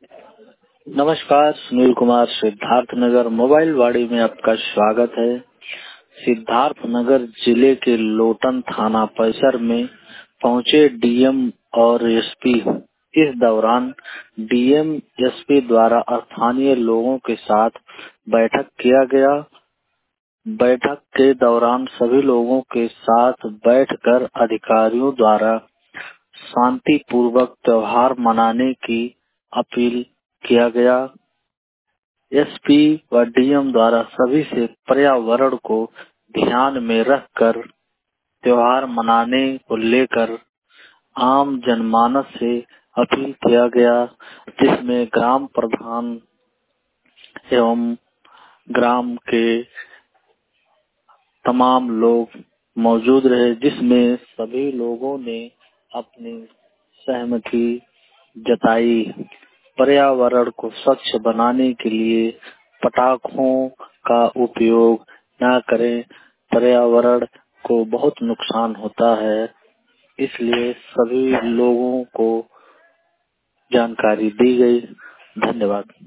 नमस्कार, सुनील कुमार सिद्धार्थ नगर मोबाइल वाड़ी में आपका स्वागत है। सिद्धार्थ नगर जिले के लोटन थाना परिसर में पहुंचे डीएम और एसपी। इस दौरान डीएम एसपी द्वारा स्थानीय लोगों के साथ बैठक किया गया। बैठक के दौरान सभी लोगों के साथ बैठकर अधिकारियों द्वारा शांतिपूर्वक त्योहार मनाने की अपील किया गया। एसपी व डीएम द्वारा सभी से पर्यावरण को ध्यान में रखकर त्योहार मनाने को लेकर आम जनमानस से अपील किया गया, जिसमें ग्राम प्रधान एवं ग्राम के तमाम लोग मौजूद रहे, जिसमें सभी लोगों ने अपनी सहमति जताई। पर्यावरण को स्वच्छ बनाने के लिए पटाखों का उपयोग न करें, पर्यावरण को बहुत नुकसान होता है, इसलिए सभी लोगों को जानकारी दी गई। धन्यवाद।